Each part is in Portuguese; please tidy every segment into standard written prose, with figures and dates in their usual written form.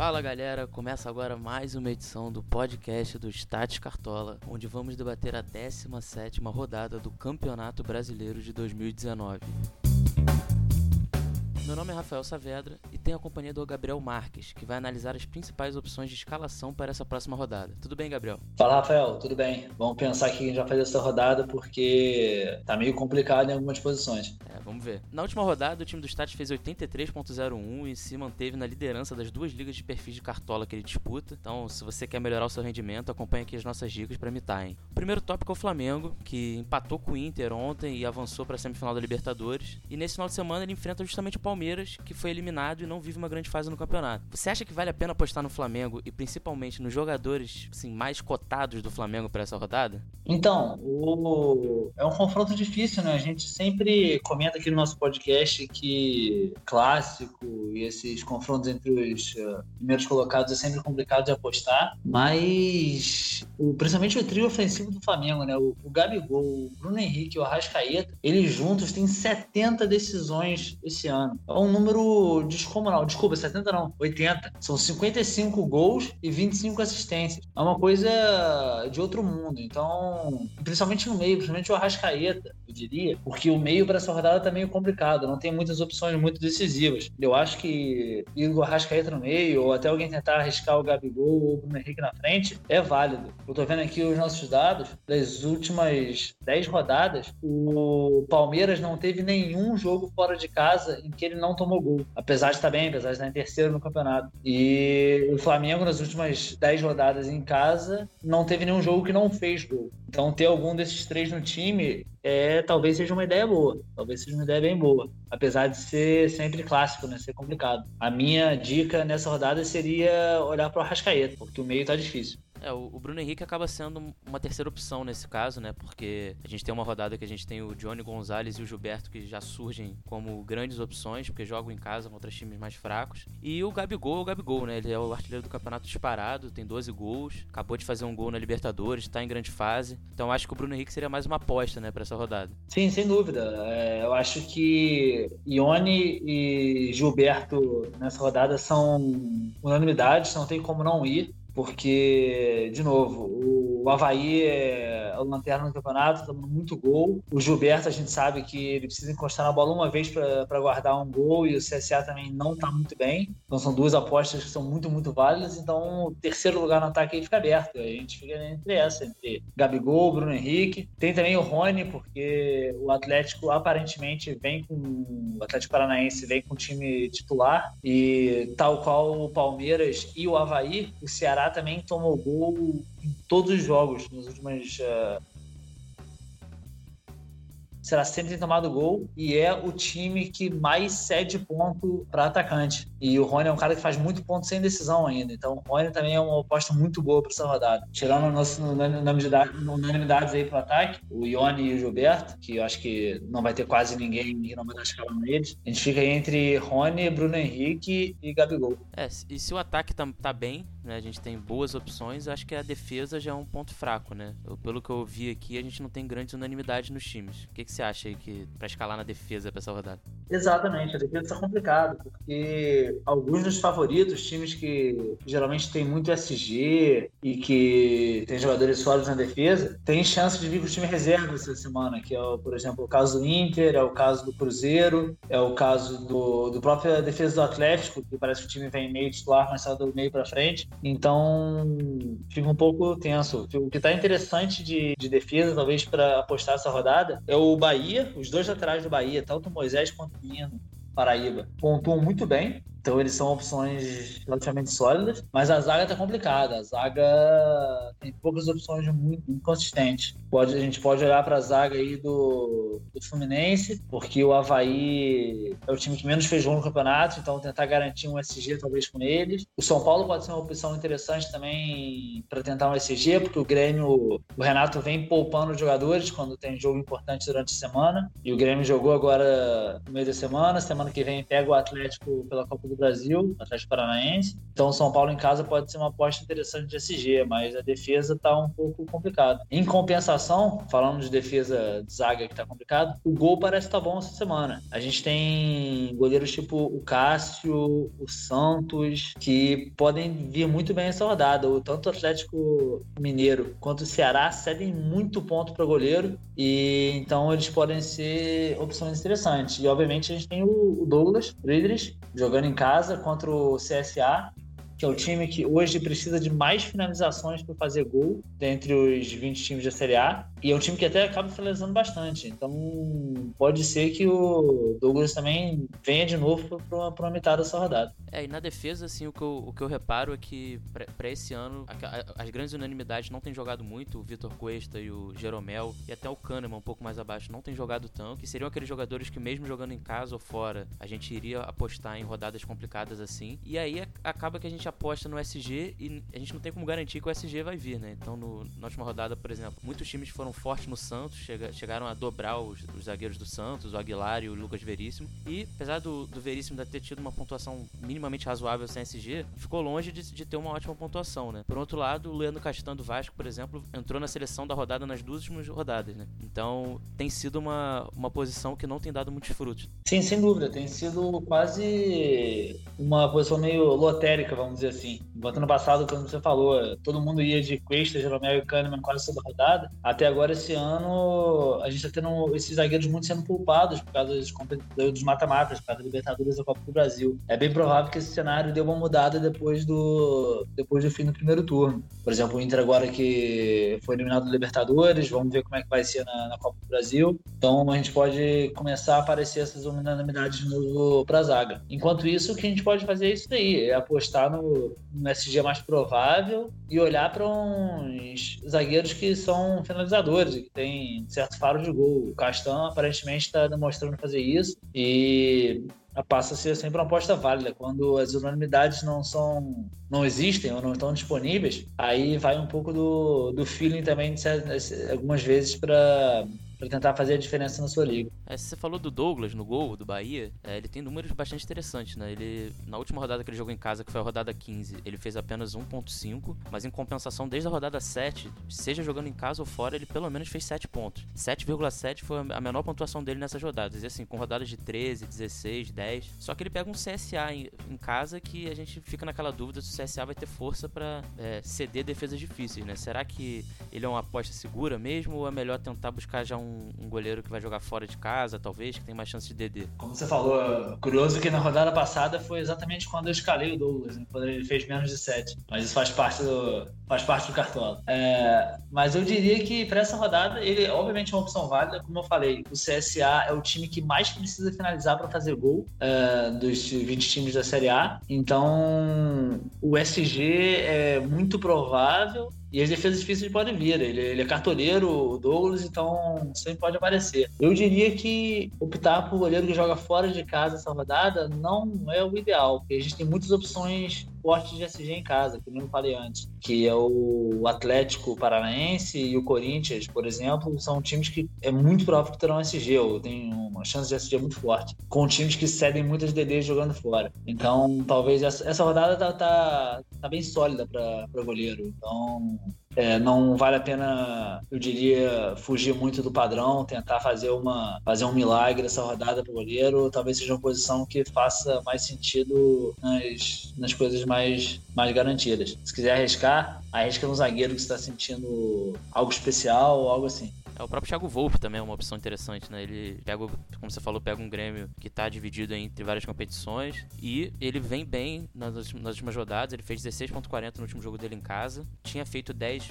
Fala galera, começa agora mais uma edição do podcast do Stats Cartola, onde vamos debater a 17ª rodada do Campeonato Brasileiro de 2019. Meu nome é Rafael Saavedra e tenho a companhia do Gabriel Marques, que vai analisar as principais opções de escalação para essa próxima rodada. Tudo bem, Gabriel? Fala, Rafael, tudo bem? Vamos pensar aqui que a gente vai fazer essa rodada porque tá meio complicado em algumas posições. Vamos ver. Na última rodada, o time do Stats fez 83.01 e se manteve na liderança das duas ligas de perfis de cartola que ele disputa. Então, se você quer melhorar o seu rendimento, acompanhe aqui as nossas dicas para imitar, hein? O primeiro tópico é o Flamengo, que empatou com o Inter ontem e avançou para a semifinal da Libertadores. E nesse final de semana ele enfrenta justamente o Palmeiras, que foi eliminado e não vive uma grande fase no campeonato. Você acha que vale a pena apostar no Flamengo e principalmente nos jogadores assim, mais cotados do Flamengo para essa rodada? Então, é um confronto difícil, né? A gente sempre comenta aqui no nosso podcast que clássico e esses confrontos entre os primeiros colocados é sempre complicado de apostar, mas principalmente o trio ofensivo do Flamengo, né? O Gabigol, o Bruno Henrique e o Arrascaeta, eles juntos têm 70 decisões esse ano. É um número descomunal. Desculpa, 70 não, 80. São 55 gols e 25 assistências. É uma coisa de outro mundo. Então, principalmente no meio, principalmente o Arrascaeta, eu diria, porque o meio para essa rodada tá meio complicado, não tem muitas opções muito decisivas. Eu acho que ir o Arrascaeta no meio, ou até alguém tentar arriscar o Gabigol ou o Bruno Henrique na frente, é válido. Eu tô vendo aqui os nossos dados, das últimas 10 rodadas, o Palmeiras não teve nenhum jogo fora de casa em que ele não tomou gol, apesar de estar bem, apesar de estar em terceiro no campeonato. E o Flamengo, nas últimas 10 rodadas em casa, não teve nenhum jogo que não fez gol. Então, ter algum desses três no time talvez seja uma ideia boa. Talvez seja uma ideia bem boa. Apesar de ser sempre clássico, né? Ser complicado. A minha dica nessa rodada seria olhar para o Arrascaeta, porque o meio tá difícil. O Bruno Henrique acaba sendo uma terceira opção nesse caso, né? Porque a gente tem uma rodada que a gente tem o Johnny Gonzalez e o Gilberto que já surgem como grandes opções, porque jogam em casa contra times mais fracos. E o Gabigol é o Gabigol, né? Ele é o artilheiro do campeonato disparado, tem 12 gols, acabou de fazer um gol na Libertadores, tá em grande fase. Então acho que o Bruno Henrique seria mais uma aposta, né, pra essa rodada. Sim, sem dúvida. Eu acho que Ione e Gilberto nessa rodada são unanimidades, não tem como não ir. Porque, de novo, o Avaí é o lanterna do campeonato, tá dando muito gol. O Gilberto, a gente sabe que ele precisa encostar na bola uma vez para guardar um gol, e o CSA também não está muito bem. Então são duas apostas que são muito, muito válidas. Então o terceiro lugar no ataque aí fica aberto. A gente fica entre Gabigol, Bruno Henrique. Tem também o Rony, porque o Atlético aparentemente o Atlético Paranaense vem com o time titular, e tal qual o Palmeiras e o Avaí, o Ceará também tomou gol em todos os jogos nos últimos sempre tem tomado gol, e é o time que mais cede ponto para atacante. E o Rony é um cara que faz muito ponto sem decisão ainda. Então o Rony também é uma aposta muito boa para essa rodada. Tirando a nossa unanimidades aí pro ataque, o Ione e o Gilberto, que eu acho que não vai ter quase ninguém que não vai dar escala neles. A gente fica aí entre Rony, Bruno Henrique e Gabigol. E se o ataque tá bem, né, a gente tem boas opções, acho que a defesa já é um ponto fraco, né? Pelo que eu vi aqui, a gente não tem grandes unanimidades nos times. O que você acha aí pra escalar na defesa pra essa rodada? Exatamente, a defesa está complicada, porque alguns dos favoritos, times que geralmente tem muito SG e que tem jogadores sólidos na defesa, tem chance de vir com o time reserva essa semana, que é, por exemplo, o caso do Inter, é o caso do Cruzeiro, é o caso do própria defesa do Atlético, que parece que o time vem meio titular, mas sai do meio para frente. Então, fica um pouco tenso. O que está interessante de defesa, talvez, para apostar essa rodada, é o Bahia, os dois laterais do Bahia, tanto o Moisés quanto o Nino, Paraíba, pontuam muito bem. Então eles são opções relativamente sólidas, mas a zaga tá complicada. A zaga tem poucas opções muito inconsistentes. A gente pode olhar para a zaga aí do Fluminense, porque o Avaí é o time que menos fez gol no campeonato, então tentar garantir um SG talvez com eles. O São Paulo pode ser uma opção interessante também para tentar um SG, porque o Grêmio, o Renato vem poupando os jogadores quando tem jogo importante durante a semana, e o Grêmio jogou agora no meio da semana que vem pega o Atlético pela Copa do do Brasil, Atlético Paranaense. Então, o São Paulo em casa pode ser uma aposta interessante de SG, mas a defesa está um pouco complicada. Em compensação, falando de defesa de zaga que está complicado, o gol parece estar bom essa semana. A gente tem goleiros tipo o Cássio, o Santos, que podem vir muito bem essa rodada. Tanto o Atlético Mineiro quanto o Ceará cedem muito ponto para goleiro, e então eles podem ser opções interessantes. E obviamente a gente tem o Douglas Friedrich jogando em casa contra o CSA, que é o time que hoje precisa de mais finalizações para fazer gol dentre os 20 times da Série A, e é um time que até acaba finalizando bastante. Então pode ser que o Douglas também venha de novo para uma metade dessa rodada. E na defesa, assim, o que eu reparo é que para esse ano as grandes unanimidades não têm jogado muito. O Vitor Cuesta e o Jeromel, e até o Kahneman um pouco mais abaixo, não têm jogado tanto, que seriam aqueles jogadores que mesmo jogando em casa ou fora, a gente iria apostar em rodadas complicadas assim, e aí acaba que a gente aposta no SG e a gente não tem como garantir que o SG vai vir, né? Então na última rodada, por exemplo, muitos times foram fortes no Santos, chegaram a dobrar os zagueiros do Santos, o Aguilar e o Lucas Veríssimo, e apesar do Veríssimo ter tido uma pontuação minimamente razoável sem SG, ficou longe de ter uma ótima pontuação, né? Por outro lado, o Leandro Castan do Vasco, por exemplo, entrou na seleção da rodada nas 2 últimas rodadas, né? Então tem sido uma posição que não tem dado muitos frutos. Sim, sem dúvida, tem sido quase uma posição meio lotérica, vamos dizer assim. Enquanto no passado, quando você falou, todo mundo ia de Cuesta, Jeromel e Kahneman quase toda rodada. Até agora, esse ano, a gente está tendo esses zagueiros muito sendo poupados por causa dos mata-matas, por causa da Libertadores da Copa do Brasil. É bem provável que esse cenário dê uma mudada depois do fim do primeiro turno. Por exemplo, o Inter agora que foi eliminado do Libertadores, vamos ver como é que vai ser na Copa do Brasil. Então, a gente pode começar a aparecer essas unanimidades de novo para a zaga. Enquanto isso, o que a gente pode fazer é isso daí, é apostar no SG mais provável e olhar para uns zagueiros que são finalizadores, que tem certo faro de gol. O Castan aparentemente está demonstrando fazer isso e passa a ser sempre uma aposta válida. Quando as unanimidades não existem ou não estão disponíveis, aí vai um pouco do feeling também, algumas vezes, para tentar fazer a diferença na sua liga. Você falou do Douglas no gol do Bahia, ele tem números bastante interessantes, né? Ele, na última rodada que ele jogou em casa, que foi a rodada 15, ele fez apenas 1.5, mas em compensação, desde a rodada 7, seja jogando em casa ou fora, ele pelo menos fez 7 pontos. 7,7 foi a menor pontuação dele nessas rodadas, e assim, com rodadas de 13, 16, 10, só que ele pega um CSA em casa que a gente fica naquela dúvida se o CSA vai ter força para ceder defesas difíceis, né? Será que ele é uma aposta segura mesmo, ou é melhor tentar buscar já um goleiro que vai jogar fora de casa, talvez, que tem mais chance de DD? Como você falou, curioso que na rodada passada foi exatamente quando eu escalei o Douglas, né? Quando ele fez menos de 7. Mas isso faz parte do Cartola. Mas eu diria que para essa rodada, ele obviamente é uma opção válida. Como eu falei, o CSA é o time que mais precisa finalizar para fazer gol dos 20 times da Série A. Então, o SG é muito provável. E as defesas difíceis podem vir. Ele é cartoleiro, o Douglas, então sempre pode aparecer. Eu diria que optar por goleiro que joga fora de casa essa rodada não é o ideal, porque a gente tem muitas opções fortes de SG em casa, que eu falei antes, que é o Atlético Paranaense e o Corinthians, por exemplo, são times que é muito provável que terão SG, ou tem uma chance de SG muito forte, com times que cedem muitas DDs jogando fora. Então, talvez essa rodada tá bem sólida para goleiro. Então, não vale a pena, eu diria, fugir muito do padrão, tentar fazer um milagre essa rodada para o goleiro. Talvez seja uma posição que faça mais sentido nas coisas mais garantidas. Se quiser arriscar, arrisca no zagueiro que está sentindo algo especial ou algo assim. O próprio Thiago Volpe também é uma opção interessante, né? Ele pega, como você falou, pega um Grêmio que tá dividido entre várias competições e ele vem bem nas últimas rodadas. Ele fez 16.40 no último jogo dele em casa. Tinha feito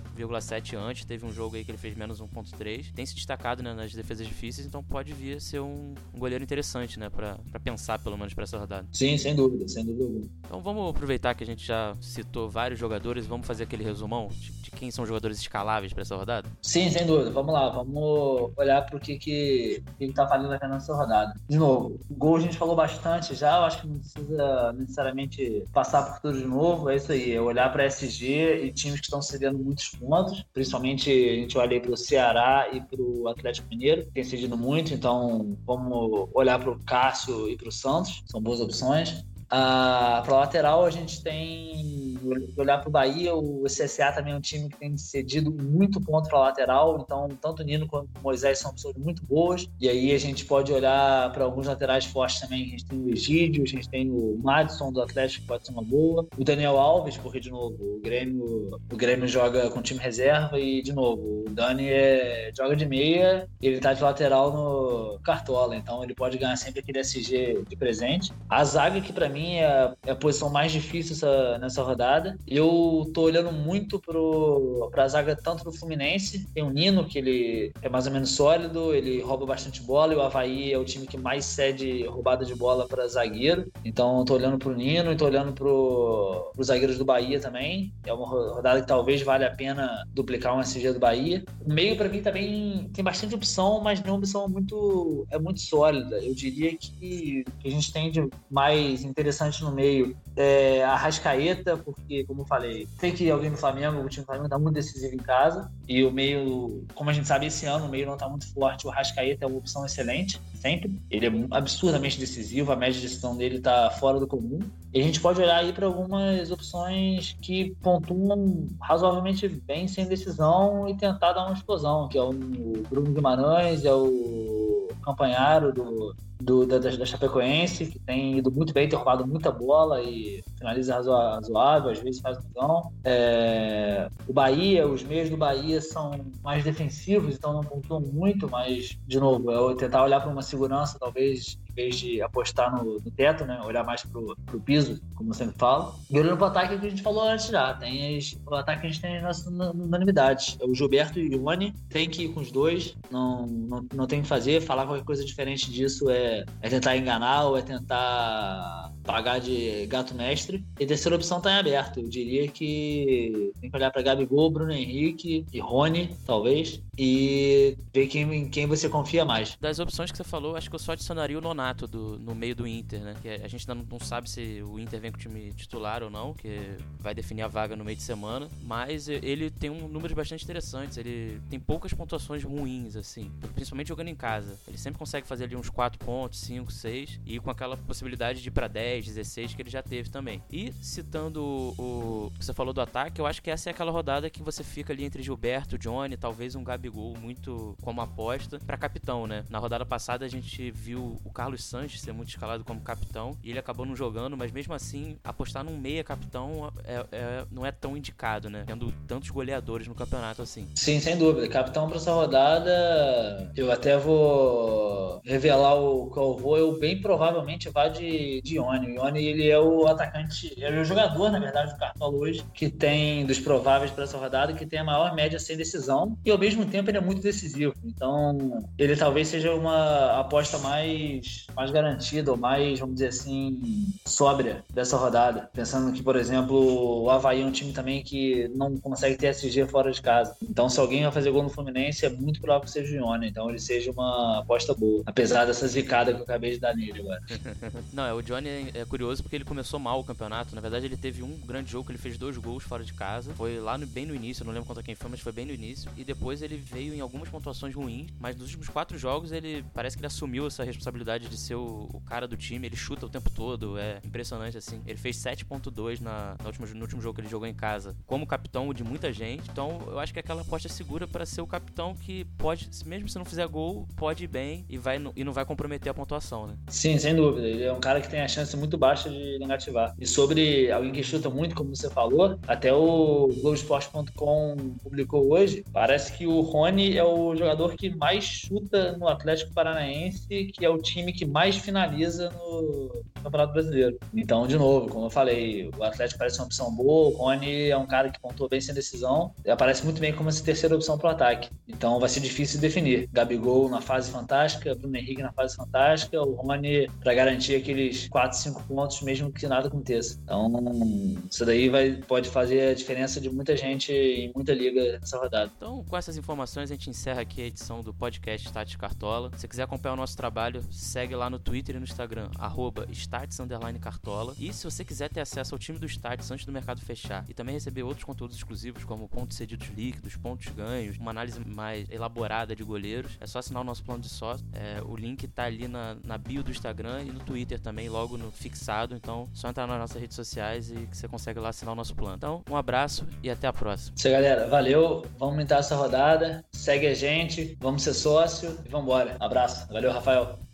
10,7 antes. Teve um jogo aí que ele fez menos 1.3. Tem se destacado, né, nas defesas difíceis, então pode vir a ser um goleiro interessante, né? Pra pensar, pelo menos, pra essa rodada. Sim, sem dúvida. Então vamos aproveitar que a gente já citou vários jogadores e vamos fazer aquele resumão de quem são os jogadores escaláveis pra essa rodada? Sim, sem dúvida. Vamos lá. Vamos olhar para o que tá valendo a pena nessa rodada. De novo, o gol a gente falou bastante já, eu acho que não precisa necessariamente passar por tudo de novo, é isso aí, é olhar para SG e times que estão cedendo muitos pontos, principalmente a gente olha aí para o Ceará e para o Atlético Mineiro, que tem cedido muito, então vamos olhar para o Cássio e para o Santos, são boas opções. Para lateral, a gente tem, olhar para o Bahia, o CSA também é um time que tem cedido muito ponto para lateral, então tanto o Nino quanto o Moisés são pessoas muito boas, e aí a gente pode olhar para alguns laterais fortes também. A gente tem o Egídio, a gente tem o Madison do Atlético, que pode ser uma boa, o Daniel Alves, porque de novo o Grêmio joga com time reserva, e de novo o Dani joga de meia, ele tá de lateral no Cartola, então ele pode ganhar sempre aquele SG de presente. A zaga, que para mim é a posição mais difícil nessa rodada, eu tô olhando muito pra zaga tanto do Fluminense. Tem o Nino, que ele é mais ou menos sólido, ele rouba bastante bola, e o Avaí é o time que mais cede roubada de bola para zagueiro, então eu tô olhando pro Nino e tô olhando pros zagueiros do Bahia também. É uma rodada que talvez valha a pena duplicar um SG do Bahia. O meio, para mim, também tem bastante opção, mas nenhuma opção muito sólida. Eu diria que a gente tem de mais interessante no meio é a Arrascaeta, porque, como eu falei, tem que ir alguém do Flamengo, o time do Flamengo tá muito decisivo em casa, e o meio, como a gente sabe, esse ano o meio não tá muito forte. O Arrascaeta é uma opção excelente, sempre. Ele é absurdamente decisivo, a média de decisão dele tá fora do comum. E a gente pode olhar aí para algumas opções que pontuam razoavelmente bem sem decisão e tentar dar uma explosão, que é o Bruno Guimarães, é o Campanharo da Chapecoense, que tem ido muito bem, tem roubado muita bola e finaliza razoável, às vezes faz um gol. O Bahia, os meios do Bahia são mais defensivos, então não pontuam muito, mas, de novo, é tentar olhar para uma segurança, talvez, em vez de apostar no teto, né? Olhar mais pro piso, como eu sempre falo. E olhando pro ataque, que a gente falou antes já, o ataque que a gente tem nas unanimidades. O Gilberto e o Ione, tem que ir com os dois, não tem o que fazer. Falar qualquer coisa diferente disso é tentar enganar ou é tentar pagar de gato mestre. E a terceira opção tá em aberto. Eu diria que tem que olhar para Gabigol, Bruno Henrique e Rony, talvez, e ver em quem você confia mais. Das opções que você falou, acho que eu só adicionaria o Nonato no meio do Inter, né? Que a gente ainda não sabe se o Inter vem com o time titular ou não, que vai definir a vaga no meio de semana, mas ele tem números bastante interessantes. Ele tem poucas pontuações ruins, assim, principalmente jogando em casa. Ele sempre consegue fazer ali uns 4 pontos, 5, 6, e com aquela possibilidade de ir pra 10, 16 que ele já teve também. E citando o que você falou do ataque, eu acho que essa é aquela rodada que você fica ali entre Gilberto, Johnny, talvez um Gabigol muito como aposta pra capitão, né? Na rodada passada a gente viu o Carlos Sanches ser muito escalado como capitão e ele acabou não jogando, mas mesmo assim apostar num meia capitão não é tão indicado, né? Tendo tantos goleadores no campeonato assim. Sim, sem dúvida. Capitão pra essa rodada, eu até vou revelar o que eu vou. Eu bem provavelmente vá de Ione. O Ione, ele é o atacante, é o jogador, na verdade, do Cartola hoje, que tem, dos prováveis para essa rodada, que tem a maior média sem decisão, e ao mesmo tempo ele é muito decisivo. Então, ele talvez seja uma aposta mais garantida, ou mais, vamos dizer assim, sóbria dessa rodada. Pensando que, por exemplo, o Avaí é um time também que não consegue ter SG fora de casa. Então, se alguém vai fazer gol no Fluminense, é muito provável que seja o Ione. Então, ele seja uma aposta boa, apesar dessa zicada que eu acabei de dar nele agora. Não, o Johnny é curioso porque ele começou mal o campeonato. Na verdade, ele teve um grande jogo que ele fez 2 gols fora de casa. Foi lá bem no início, eu não lembro contra quem foi, mas foi bem no início. E depois ele veio em algumas pontuações ruins, mas nos últimos 4 jogos ele parece que ele assumiu essa responsabilidade de ser o cara do time. Ele chuta o tempo todo, é impressionante assim. Ele fez 7.2 no último jogo que ele jogou em casa, como capitão de muita gente. Então eu acho que aquela aposta é segura para ser o capitão que pode, mesmo se não fizer gol, pode ir bem e não vai comprometer a pontuação, né? Sim, sem dúvida. Ele é um cara que tem a chance muito baixa de negativar. E sobre alguém que chuta muito, como você falou, até o Globoesporte.com publicou hoje, parece que o Rony é o jogador que mais chuta no Atlético Paranaense, que é o time que mais finaliza no Campeonato Brasileiro. Então, de novo, como eu falei, o Atlético parece uma opção boa, o Rony é um cara que pontuou bem sem decisão, e aparece muito bem como essa terceira opção para o ataque. Então, vai ser difícil de definir. Gabigol na fase fantástica, Bruno Henrique na fase fantástica, o Rony para garantir aqueles 4, 5 pontos, mesmo que nada aconteça. Então, isso daí pode fazer a diferença de muita gente em muita liga nessa rodada. Então, com essas informações, a gente encerra aqui a edição do podcast Stats Cartola. Se você quiser acompanhar o nosso trabalho, segue lá no Twitter e no Instagram, @stats_cartola. E se você quiser ter acesso ao time do Stats antes do mercado fechar e também receber outros conteúdos exclusivos como pontos cedidos líquidos, pontos ganhos, uma análise mais elaborada de goleiros, é só assinar o nosso plano de sócio. O link tá ali na bio do Instagram e no Twitter também, logo no fixado. Então, só entrar nas nossas redes sociais e que você consegue lá assinar o nosso plano. Então, um abraço e até a próxima. Isso aí, galera. Valeu. Vamos aumentar essa rodada. Segue a gente. Vamos ser sócio e vambora. Abraço. Valeu, Rafael.